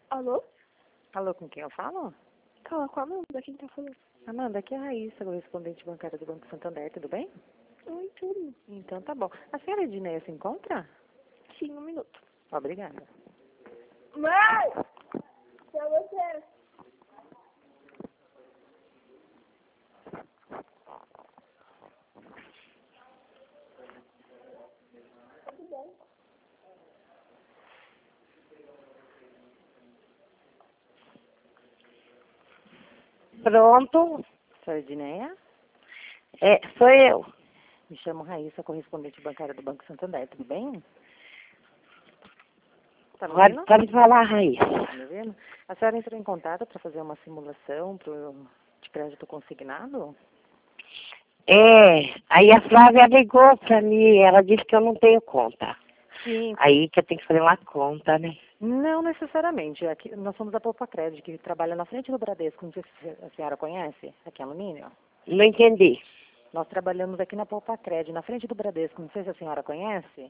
Alô? Alô, com quem eu falo? Fala com a Amanda, quem tá falando? Amanda, aqui é a Raíssa, correspondente bancária do Banco Santander, tudo bem? Oi, tudo. Então tá bom. A senhora Edneia se encontra? Sim, um minuto. Obrigada. Mãe! Pra você. Pronto, Senhora Edneia? sou eu. Me chamo Raíssa, correspondente bancária do Banco Santander, tudo bem? Tá me ouvindo? Pode falar, Raíssa. Tá me ouvindo? A senhora entrou em contato para fazer uma simulação de crédito consignado? Aí a Flávia ligou pra mim, ela disse que eu não tenho conta. Sim. Aí que eu tenho que fazer uma conta, né? Não necessariamente. Aqui, nós somos a Poupa Crédito, que trabalha na frente do Bradesco. Não sei se a senhora conhece, aqui em Alumínio. Não entendi. Nós trabalhamos aqui na Poupa Crédito, na frente do Bradesco. Não sei se a senhora conhece.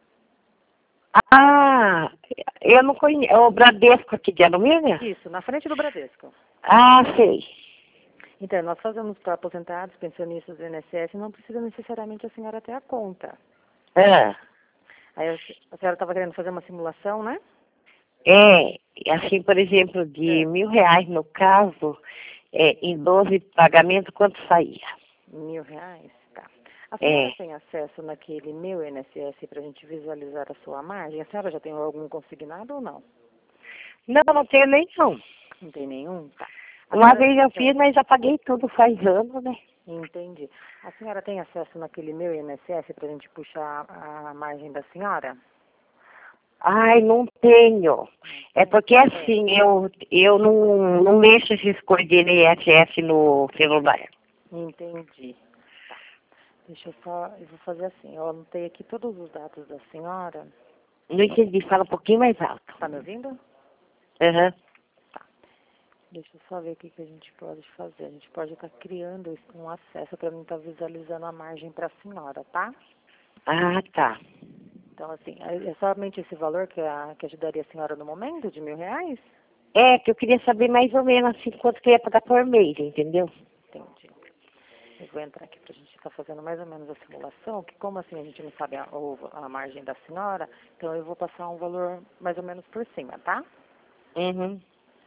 Ah, eu não conheço. O Bradesco aqui de alumínio? Isso, na frente do Bradesco. Ah, sei. Então, nós fazemos para aposentados, pensionistas do INSS, não precisa necessariamente a senhora ter a conta. Ah, Aí a senhora estava querendo fazer uma simulação, né? assim, por exemplo, de R$ 1.000 no caso, em 12 pagamentos, quanto saía? R$ 1.000? Tá. A senhora tem acesso naquele meu INSS para a gente visualizar a sua margem? A senhora já tem algum consignado ou não? Não tenho nenhum. Não tem nenhum? Tá. Uma vez eu fiz, mas já paguei tudo faz anos, né? Entendi. A senhora tem acesso naquele meu INSS para a gente puxar a margem da senhora? Ai, não tenho. É porque assim, eu não mexo esses coisas de INSS no celular. Entendi. Tá. Eu vou fazer assim, eu anotei aqui todos os dados da senhora. Não entendi, fala um pouquinho mais alto. Tá me ouvindo? Aham. Tá. Deixa eu só ver o que a gente pode fazer. A gente pode estar criando um acesso para mim estar visualizando a margem para a senhora, tá? Ah, tá. Então, assim, é somente esse valor que ajudaria a senhora no momento, de R$ 1.000? Que eu queria saber mais ou menos assim quanto que eu ia pagar por mês, entendeu? Entendi. Eu vou entrar aqui para a gente estar fazendo mais ou menos a simulação, que como assim a gente não sabe a margem da senhora, então eu vou passar um valor mais ou menos por cima, tá? Uhum.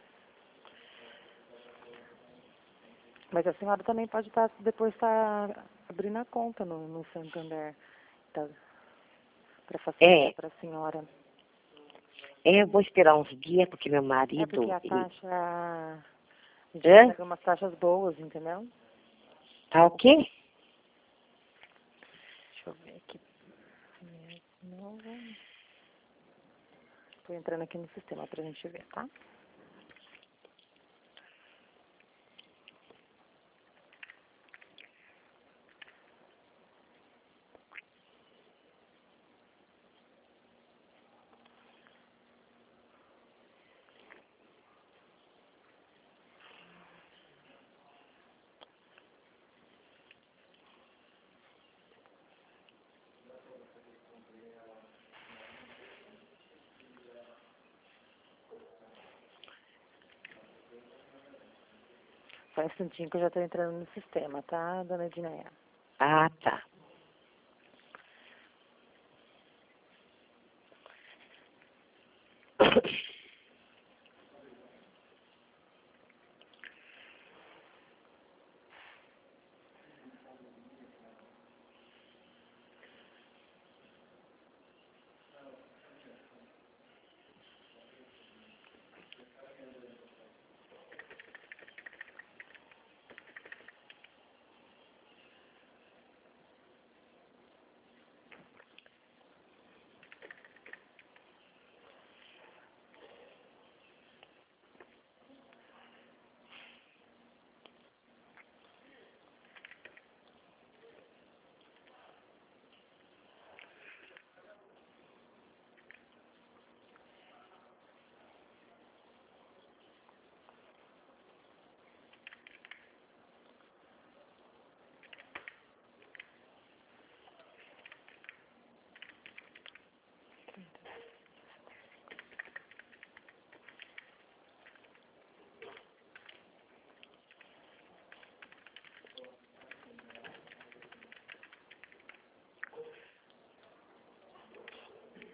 Mas a senhora também pode depois estar abrindo a conta no Santander, tá? Para facilitar para a senhora. Eu vou esperar uns dias, porque meu marido... É porque a taxa, a gente Hã? consegue umas taxas boas, entendeu? Tá o quê? Deixa eu ver aqui. Estou entrando aqui no sistema para a gente ver, tá? Só um instantinho que eu já estou entrando no sistema, tá, dona Edneia? Ah, tá.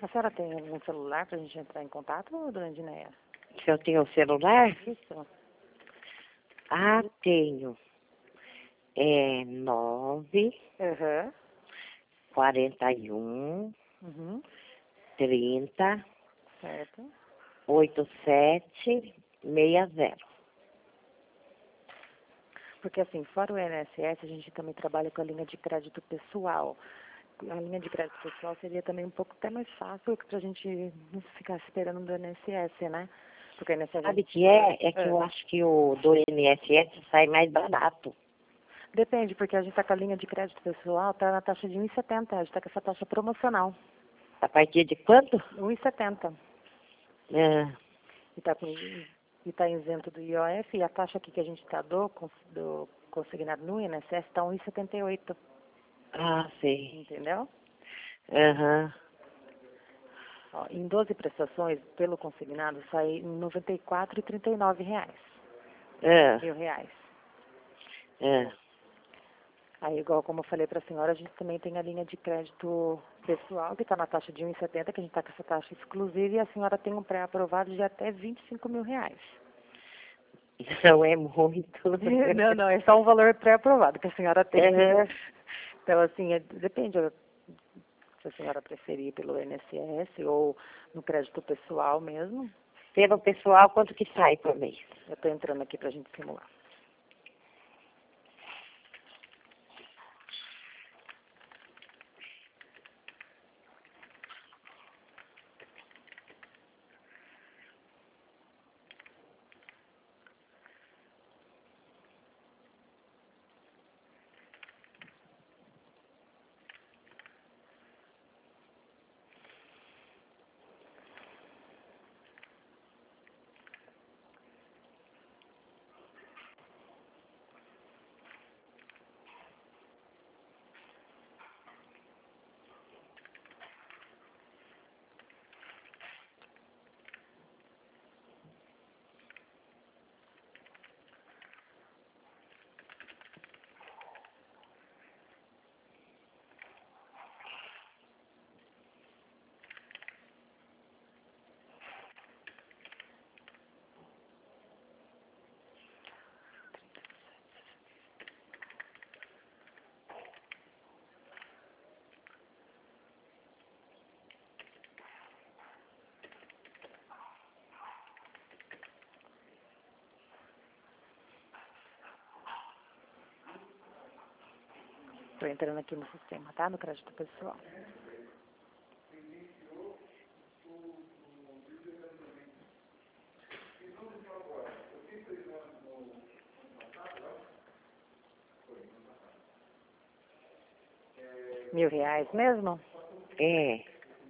senhora tem algum celular para a gente entrar em contato, dona Edneia? Se eu tenho celular? Isso. Ah, tenho. É 9, Aham. 41, Uhum. 30, Certo. 87, 60. Porque assim, fora o INSS, a gente também trabalha com a linha de crédito pessoal. A linha de crédito pessoal seria também um pouco até mais fácil para a gente não ficar esperando do INSS, né? Porque o INSS... Sabe o que é? É que eu acho que o do INSS sai mais barato. Depende, porque a gente está com a linha de crédito pessoal, está na taxa de 1,70. A gente está com essa taxa promocional. A partir de quanto? 1,70. É. E tá isento do IOF, e a taxa aqui que a gente está do consignado no INSS está 1,78. Ah, sei. Entendeu? Aham. Ó, em 12 prestações, pelo consignado, sai R$ 94,39 reais. É. R$ 1.000. É. Aí, igual como eu falei para a senhora, a gente também tem a linha de crédito pessoal, que está na taxa de 1,70, que a gente está com essa taxa exclusiva, e a senhora tem um pré-aprovado de até R$ 25.000. Não é muito. Não, não, é só um valor pré-aprovado que a senhora tem. Aham. Então, assim, depende se a senhora preferir pelo INSS ou no crédito pessoal mesmo. Pelo pessoal, quanto que sai por mês? Eu estou entrando aqui para a gente simular. Estou entrando aqui no sistema, tá? No crédito pessoal. R$ 1.000 mesmo? É.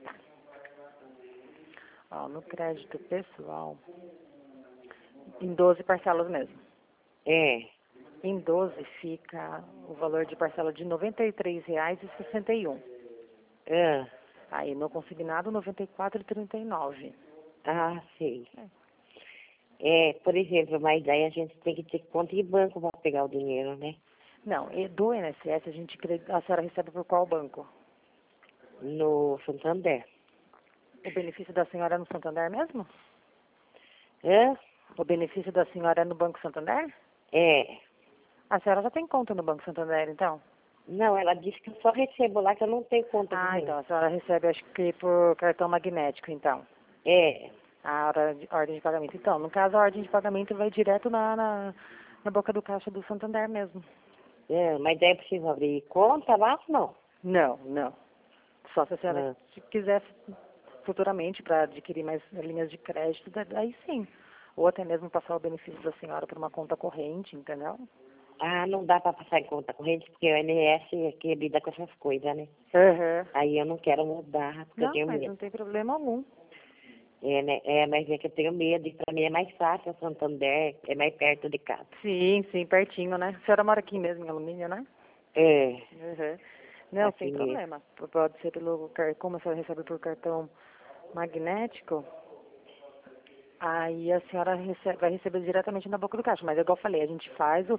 Ó, no crédito pessoal, em 12 parcelas mesmo. É. Em 12 fica o valor de parcela de R$ 93,61. Ah, Aí no consignado, R$ 94,39. ah, sei. É, por exemplo, mas daí a gente tem que ter conta de banco para pegar o dinheiro, né? Não, e do INSS a senhora recebe por qual banco? No Santander. O benefício da senhora é no Santander mesmo? Hã? O benefício da senhora é no Banco Santander? É. A senhora já tem conta no Banco Santander, então? Não, ela disse que eu só recebo lá, que eu não tenho conta de Ah, dinheiro. então a senhora recebe, acho que por cartão magnético, então. É. A ordem de pagamento. Então, no caso, a ordem de pagamento vai direto na boca do caixa do Santander mesmo. É, mas daí eu preciso abrir conta lá ou não? Não, não. Só se a senhora Ah. quiser futuramente para adquirir mais linhas de crédito, daí sim. Ou até mesmo passar o benefício da senhora por uma conta corrente, entendeu? Ah, não dá para passar em conta corrente, porque o INSS é que lida com essas coisas, né? Uhum. Aí eu não quero mudar, porque eu Não, tenho mas medo. não tem problema algum. É, né? É, mas é que eu tenho medo, e para mim é mais fácil, o Santander é mais perto de casa. Sim, sim, pertinho, né? A senhora mora aqui mesmo, em Alumínio, né? É, Uhum. Não, aqui sem mesmo. problema. Pode ser pelo como a senhora recebe por cartão magnético, aí a senhora vai receber diretamente na boca do caixa. Mas igual eu falei, a gente faz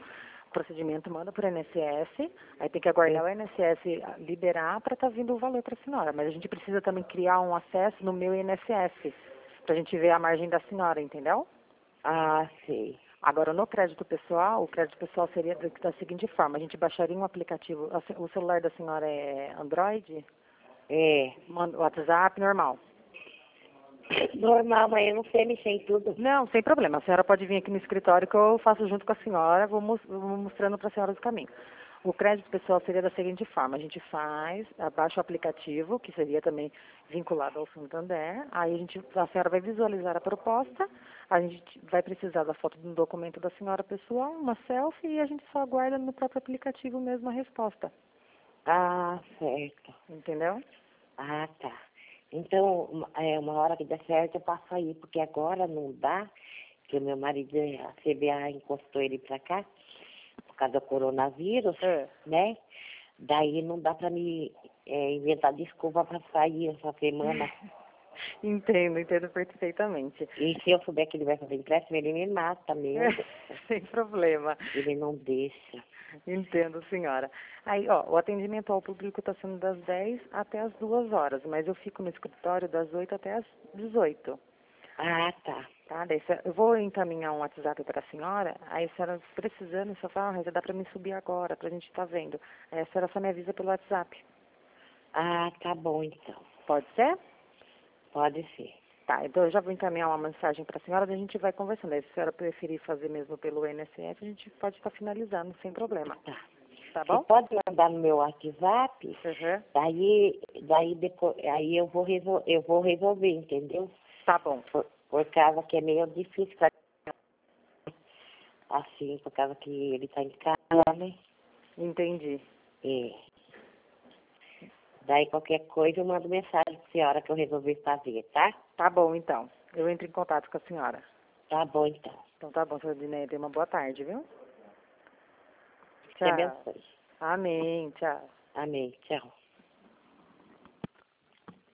procedimento manda para o INSS, aí tem que aguardar o INSS liberar para estar vindo o valor para a senhora. Mas a gente precisa também criar um acesso no meu INSS, para a gente ver a margem da senhora, entendeu? Ah, sei. Agora, no crédito pessoal, o crédito pessoal seria da seguinte forma, a gente baixaria um aplicativo, o celular da senhora é Android? É. Manda o WhatsApp normal. Normal, mas eu não sei mexer em tudo. Não, sem problema. A senhora pode vir aqui no escritório que eu faço junto com a senhora, vou mostrando para a senhora os caminhos. O crédito pessoal seria da seguinte forma, a gente abaixa o aplicativo, que seria também vinculado ao Santander, aí a senhora vai visualizar a proposta, a gente vai precisar da foto do documento da senhora pessoal, uma selfie, e a gente só aguarda no próprio aplicativo mesmo a resposta. Ah, certo. Entendeu? Ah, tá. Então, uma hora que der certo eu passo aí, porque agora não dá, que o meu marido, a CBA encostou ele pra cá, por causa do coronavírus, né? Daí não dá pra me inventar desculpa pra sair essa semana. Entendo perfeitamente. E se eu souber que ele vai fazer empréstimo, ele me mata mesmo. Sem problema. Ele não deixa. Entendo, senhora. Aí, ó, o atendimento ao público está sendo das 10 até as 2 horas, mas eu fico no escritório das 8 até as 18. Ah, tá. Tá? Daí, eu vou encaminhar um WhatsApp para a senhora, aí a senhora precisando, só fala, já dá para me subir agora, para a gente estar vendo. Aí a senhora só me avisa pelo WhatsApp. Ah, tá bom então. Pode ser? Pode ser. Tá, então eu já vou encaminhar uma mensagem para a senhora, daí a gente vai conversando. Aí, se a senhora preferir fazer mesmo pelo INSS, a gente pode estar finalizando, sem problema. Tá. Tá bom? Você pode mandar no meu WhatsApp, Uhum. daí depois, aí eu vou resolver, entendeu? Tá bom. Por causa que é meio difícil pra... assim, por causa que ele tá em casa, né? Entendi. É. Daí qualquer coisa eu mando mensagem pra senhora que eu resolvi fazer, tá? Tá bom, então. Eu entro em contato com a senhora. Tá bom então. Então tá bom, senhora Dineia. Tenha uma boa tarde, viu? Te abençoe. Amém. Tchau. Amém. Tchau.